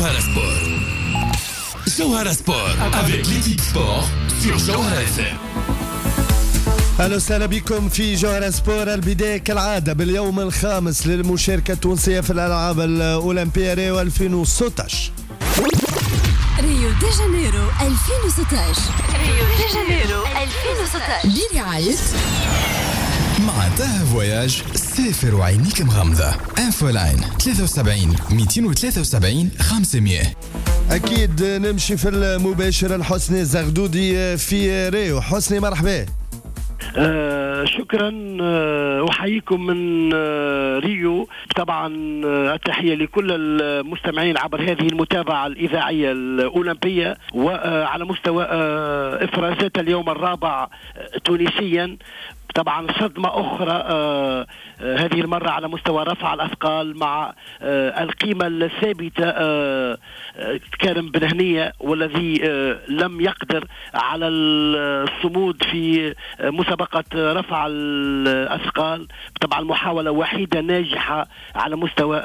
Johara Sport. Johara Sport avec l'équipe sport sur Johara FM. أهلا وسهلا بكم في جوهرة سبور. البداية كالعادة باليوم الخامس للمشاركة التونسية في الألعاب الأولمبية ريو 2016. ريو دي جانيرو 2016. ريو دي جانيرو 2016 برعاية مع تاه فواياج سافر وعينيك مغمضة. انفولاين 73 273 500. أكيد نمشي في المباشر لحسني الزغدودي في ريو. حسني مرحبا. شكرا. أحييكم من ريو. طبعا التحية لكل المستمعين عبر هذه المتابعة الإذاعية الأولمبية وعلى مستوى إفرازات اليوم الرابع تونسيا. طبعا صدمة أخرى هذه المرة على مستوى رفع الأثقال مع القيمة الثابتة كارم بن هنية والذي لم يقدر على الصمود في مسابقة رفع الأثقال. طبعا محاولة وحيدة ناجحة على مستوى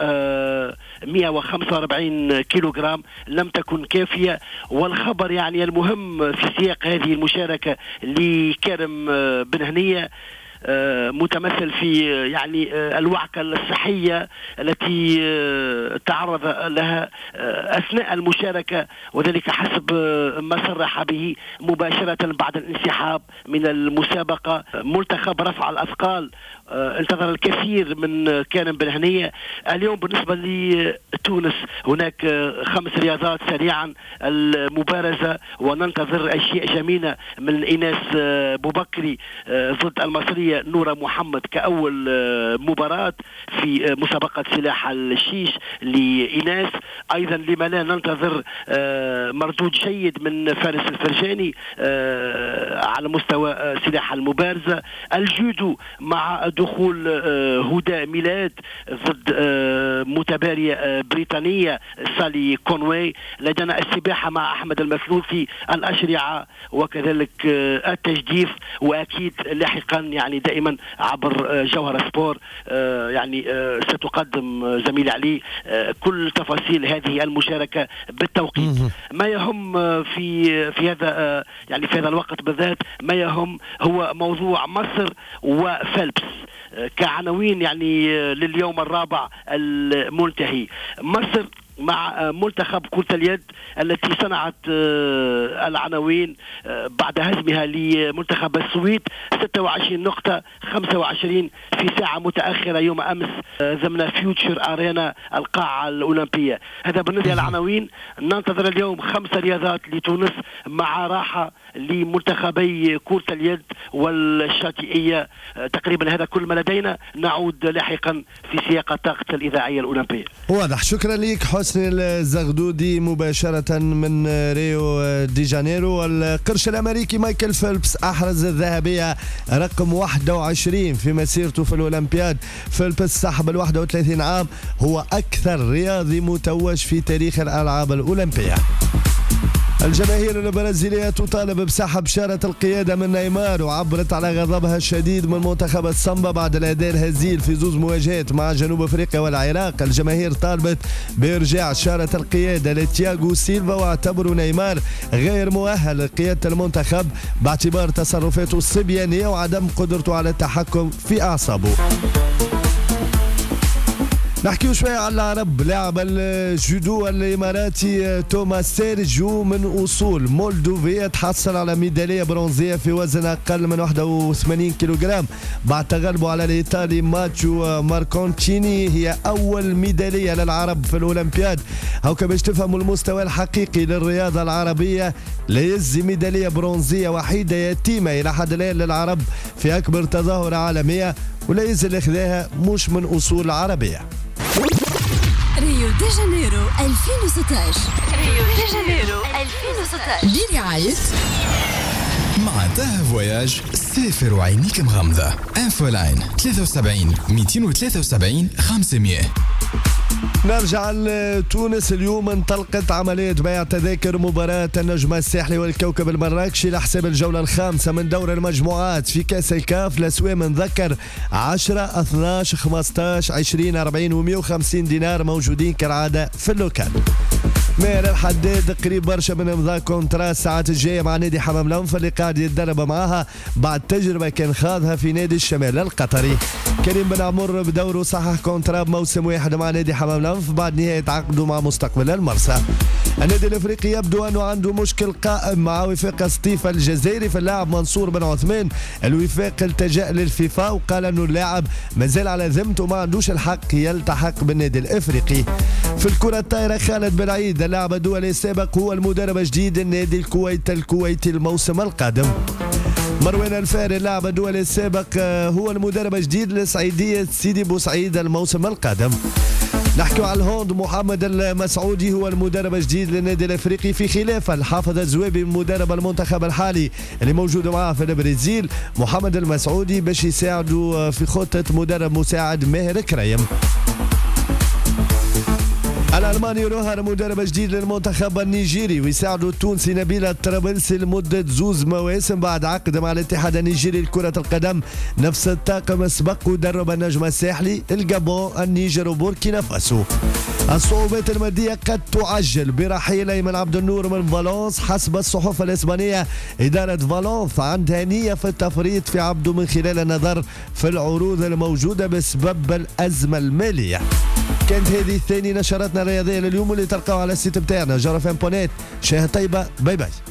145 كيلوغرام لم تكن كافية. والخبر يعني المهم في سياق هذه المشاركة لكارم بن هنية متمثل في يعني الوعكة الصحية التي تعرض لها أثناء المشاركة، وذلك حسب ما صرح به مباشرة بعد الانسحاب من المسابقة. منتخب رفع الأثقال انتظر الكثير من كارم بن هنية. اليوم بالنسبة لتونس هناك 5 رياضات سريعا المبارزة، وننتظر أشياء جميلة من إيناس بوبكري ضد المصرية نورة محمد كأول مباراة في مسابقة سلاح الشيش لإيناس. أيضا لما لا ننتظر مردود جيد من فارس الفرجاني على مستوى سلاح المبارزة. الجودو مع دخول هدى ميلاد ضد متبارية بريطانية سالي كونوي. لدينا السباحة مع أحمد المثلوثي، الأشرعة وكذلك التجديف. وأكيد لاحقا يعني دائما عبر جوهرة سبور يعني ستقدم زميل علي كل تفاصيل هذه المشاركة بالتوقيت. ما يهم في هذا يعني في هذا الوقت بالذات ما يهم هو موضوع مصر وفلبس كعناوين يعني لليوم الرابع المنتهي. مصر مع منتخب كرة اليد التي صنعت العناوين بعد هزمها لمنتخب السويد 26 نقطة 25 في ساعة متأخرة يوم أمس ضمن فيوتشر أرينا القاعة الأولمبية. هذا بالنسبة للعناوين. ننتظر اليوم 5 رياضات لتونس مع راحة لمنتخبي كرة اليد والشاطئية. تقريبا هذا كل ما لدينا. نعود لاحقا في سياق الطاقة الإذاعية الأولمبية. واضح. شكرا لك حسني الزغدودي مباشرة من ريو دي جانيرو. القرش الأمريكي مايكل فيلبس أحرز الذهبية رقم 21 في مسيرته في الأولمبياد. فيلبس صاحب 31 عام هو أكثر رياضي متوج في تاريخ الألعاب الأولمبية. الجماهير البرازيلية تطالب بسحب شارة القيادة من نيمار، وعبرت على غضبها الشديد من منتخب السامبا بعد الأداء الهزيل في 2 مواجهات مع جنوب أفريقيا والعراق. الجماهير طالبت بإرجاع شارة القيادة لتياغو سيلفا، واعتبروا نيمار غير مؤهل لقيادة المنتخب باعتبار تصرفاته الصبيانية وعدم قدرته على التحكم في أعصابه. نحكيو شوية على العرب. لاعب الجودو الإماراتي توماس سيرجيو من أصول مولدوفية تحصل على ميدالية برونزية في وزن أقل من 81 كيلوغرام بعد تغلبه على الإيطالي ماتشو ماركونتشيني. هي أول ميدالية للعرب في الأولمبياد. هوكا باش تفهموا المستوى الحقيقي للرياضة العربية، لا يزي ميدالية برونزية وحيدة يتيمة إلى حد الآن للعرب في أكبر تظاهرة عالمية، ولا يزي اللي خذاها مش من أصول عربية. ريو دي جانيرو 2016. ريو دي جانيرو 2016 برعاية مع تاه فواياج سافر وعينيك مغمضة. انفولاين 73 273 500. نرجع لتونس. اليوم انطلقت عملية بيع تذاكر مباراة النجم الساحلي والكوكب المراكشي لحساب الجولة الخامسة من دور المجموعات في كأس الكاف. الأسواق نذكر 10 12 15 20 40 و150 دينار موجودين كالعادة في اللوكال. ماهر الحداد قريب برشا من امضاء كونترا الساعات الجايه مع نادي حمام الأنف اللي قاعد يتدرب معاها بعد تجربه كان خاضها في نادي الشمال القطري. كريم بن عمر بدوره صحح كونترا بموسم واحد مع نادي حمام الأنف بعد نهايه عقده مع مستقبل المرسى. النادي الافريقي يبدو انه عنده مشكل قائم مع وفاق سطيفة الجزائري في اللاعب منصور بن عثمان. الوفاق التجأ للفيفا وقال انه اللاعب مازال على ذمته وما عندوش الحق يلتحق بالنادي الافريقي. في الكرة الطايرة خالد بن عيد اللاعب الدولي السابق هو المدرب الجديد النادي الكويتي الموسم القادم. مروان الفاري اللاعب الدولي السابق هو المدرب الجديد لسعيدية سيدي بوسعيد الموسم القادم. نحكي على الهوند محمد المسعودي هو المدرب الجديد للنادي الافريقي في خلافه الحافظ الزويبي مدرب المنتخب الحالي اللي موجود معاه في البرازيل. محمد المسعودي باش يساعده في خطة مدرب مساعد ماهر كريم. الألماني روهر مدرب جديد للمنتخب النيجيري ويساعده التونسي نبيل الطرابلسي لمدة 2 مواسم بعد عقد مع الاتحاد النيجيري لكرة القدم. نفس الطاقم سبق ودرب النجم الساحلي الجابون النيجر وبوركينا فاسو. الصعوبات المادية قد تعجل برحيل أيمن عبد النور من فالنس حسب الصحف الإسبانية. إدارة فالنس عندها نية في التفريط في عبده من خلال النظر في العروض الموجودة بسبب الأزمة المالية. كانت هذه ثاني نشراتنا الرياضية لليوم اللي تلقاو على السيت بتاعنا جرفان بونيت. شاهد طيبة. باي باي.